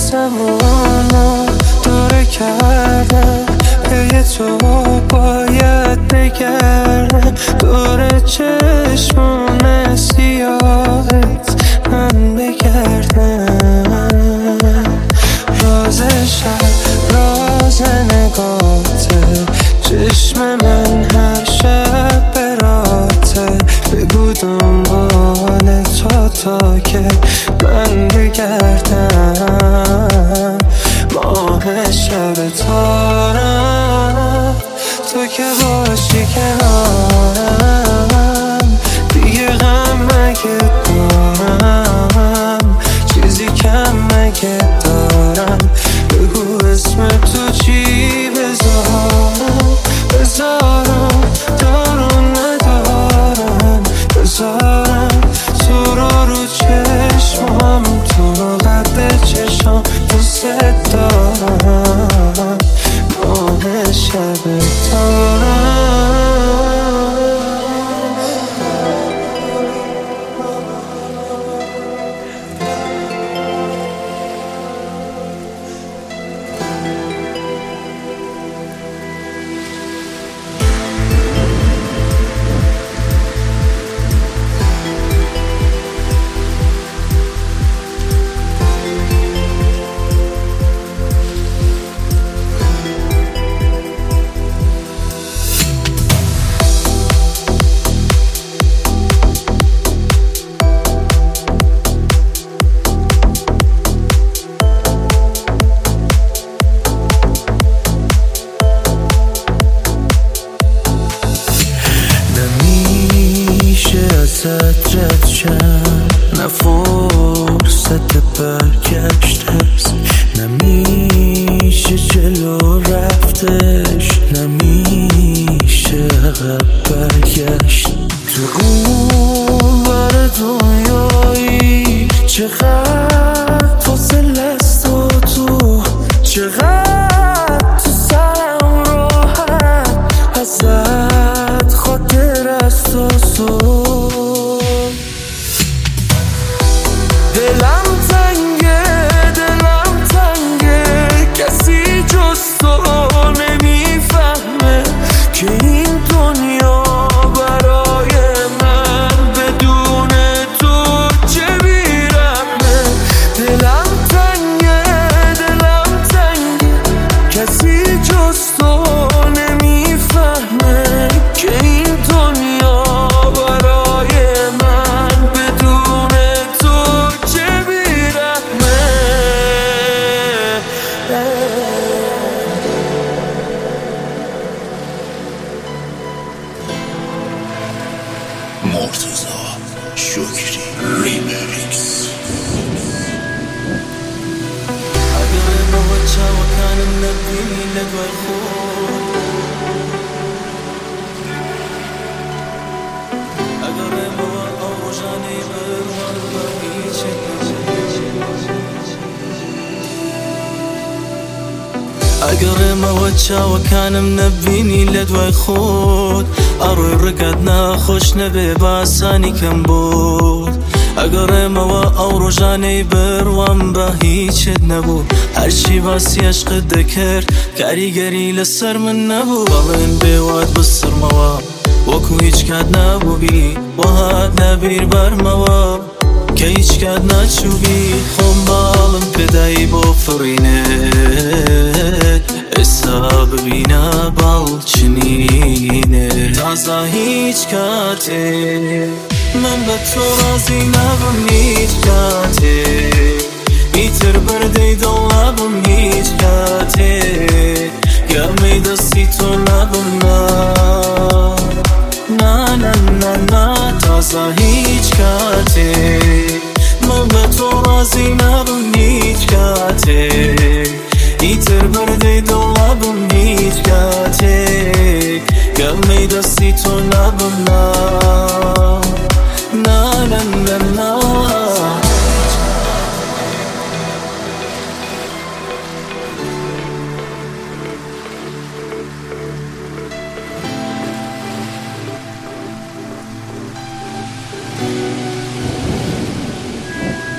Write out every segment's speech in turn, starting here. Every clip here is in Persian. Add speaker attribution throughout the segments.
Speaker 1: آسمونو دوره کردم، پی تو باید بگردم، دور چشمون سیاهت من بگردم. راز شب راز نگاته، چشم من هر شب براته، بگو دنبال تا که من بگردم. ماه شب تارم تو که باشی کنارم، دیگه غم مگه دارم، چیزی کم مگه دارم، بگو اسم تو چی بذارم، دارم ندارم، بذارم تو رو چشمم، تو رو قد چشم دوست دارم. ماه شب تارم رد شم، نه فرصت برگشت هست، نمیشه جلو رفتش، نمیشه عقب برگشت. تو اون بر دنیایی چقدر فاصله است و تو چقدر تو سرم راحت، ازت خاطر است و دلم تنگه کسی جز تو نمیفهمه که این دنیا برای من بدون تو چه بیرحمه. دلم تنگه کسی جز تو نمیفهمه که این دنیا برای من بدون تو چه بیرحمه.
Speaker 2: مرتضی شکری ریمیکس.
Speaker 3: اگر ما بچه و کنم نبینی لدوی خود، اگر ما آوژانی بروان و هیچی اگر ما بچه و کنم نبینی لدوی خود، اروی رقد نخوش نبی باسانی کم بود. اگر ما آوژانی بروان به هیچ نبود، هرچی باسی عشق دکر کاریگری لسر من نبود. بالین بیواد بسر مواب وکو هیچ کد نبوبی و هاد نبیر بر مواب که هیچ کد نچوبی. خون بالم بدایی با فرینه حساب بینا بالچنینه، تازه هیچ کاته من به تو راضی نبم هیچ کاته، ایتر برده دلبم هیچ کاته، گرمی دستی تو نبم نه تازه هیچ کاته من به تو راضی نبم هیچ کاته، ایتر برده دلبم هیچ کاته، گرمی دستی تو نبم نه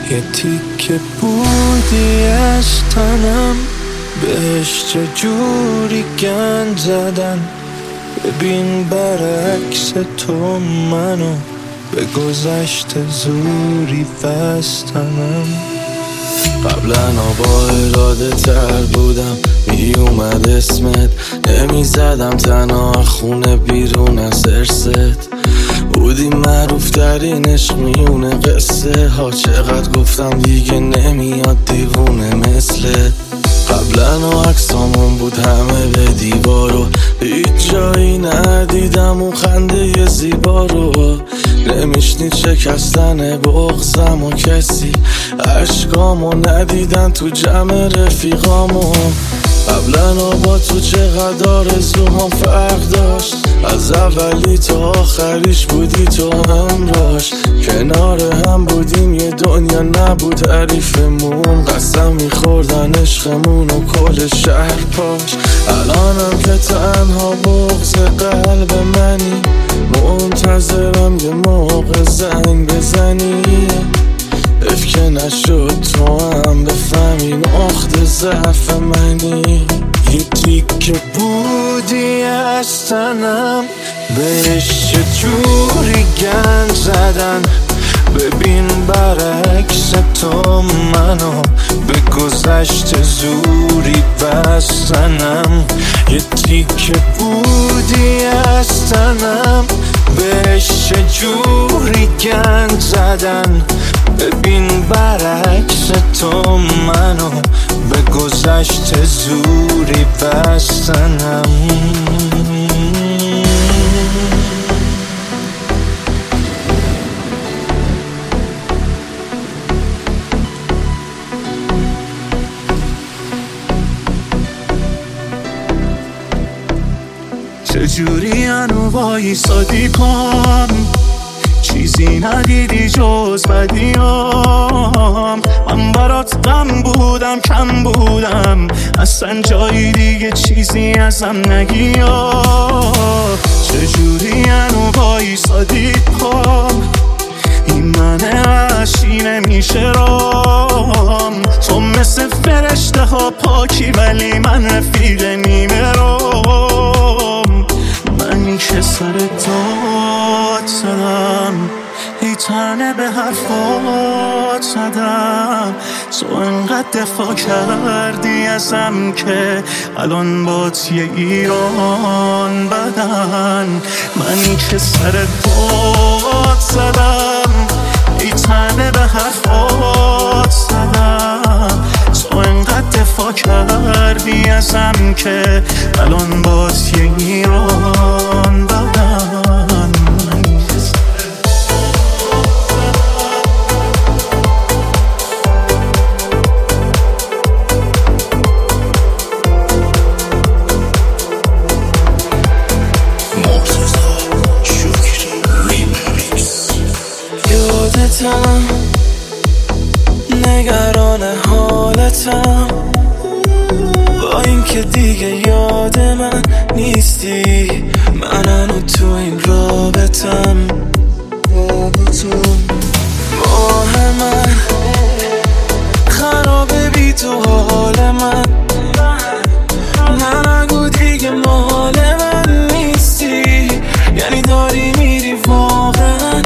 Speaker 1: یه تیکه بودی از تنم، بهش چجوری گند زدن. ببین برعکس تو منو به گذشته زوری بستنم.
Speaker 3: قبلا با اراده تر بودم، می اومد اسمت، نمی زدم تنها خونه بیرون از ارست. بودی معروف ترین عشق میونه قصه ها، چقدر گفتم دیگه نمیاد دیوونه مثلت. قبلا عکسامون بود همه به دیوارو، هیچ جایی ندیدم اون خنده زیبا رو. نمیشنید شکستن بغضم و کسی عشقامو ندیدن تو جمع رفیقامو. قبلا با تو چقدر آرزوهام فرق داشت، از اولی تا آخریش بودی تو همراش. کنار هم بودیم یه دنیا نبود حریفمون، قسم میخوردن عشقمون و کل شهر پاش. الانم که تنها بغض قلب منی، منتظرم یه موقع زنگ بزنی. اف که نشد تو هم بفهمی نقطه ضعف منی.
Speaker 1: یه تیکه بودی از تنم، بهش چجوری گند زدن. ببین برعکس تو منو به گذشته زوری بستنم. یه تیکه بودی از تنم، بهش چجوری گند زدن. ببین برعکس تو منو به گذشته زوری بستنم.
Speaker 4: چجوری هنو وایسادی پام، چیزی ندیدی جز بدیام. من برات غم بودم کم بودم، اصلا جایی دیگه چیزی ازم نگیا. چجوری هنو وایسادی پام، این من وحشی نمیشه رام. تو مثل فرشته ها پاکی ولی من رفیق نیمه رام. من که سر داد زدم، ای تنه به حرفات زدم. تو انقدر دفاع کردی ازم که الان بات یه ایران بدن. من که سر داد زدم، ای تنه به حرفات زدم. تو انقدر دفاع کردی ازم که الان بات یه ایران بدن.
Speaker 3: یادتم، نگران حالتم، با این که دیگه یاد من نیستی. من و تو این رابطم، ماه من خرابه بی تو حال من. نگو دیگه مال من نیستی، یعنی داری میری واقعا.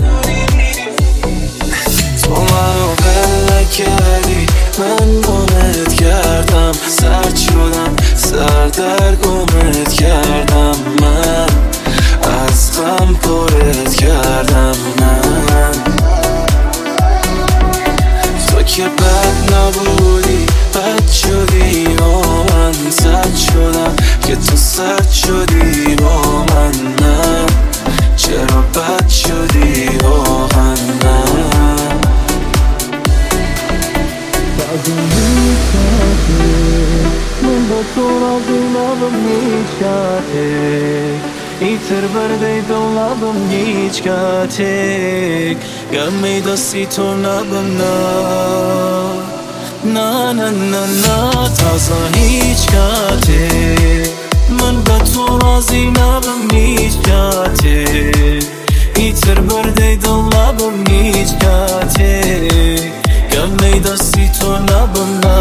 Speaker 3: تو منو بله کردی، من گمت کردم. سرد شدم، سر در گمت کردم. من از غم پرت کردم. من تو که بد نبودی، بد شدی با من. سرد شدم که تو سرد شدی با من. نه چرا بد شدی واقعا.
Speaker 1: من با تو razı labım hiç Iter verde dolabım hiç katek Gammi da si tornabım na taza hiç katek من با تو راضی نبم هیچ کاته ایتر برده دلابم هیچ کاته گم
Speaker 3: دستی تو نبم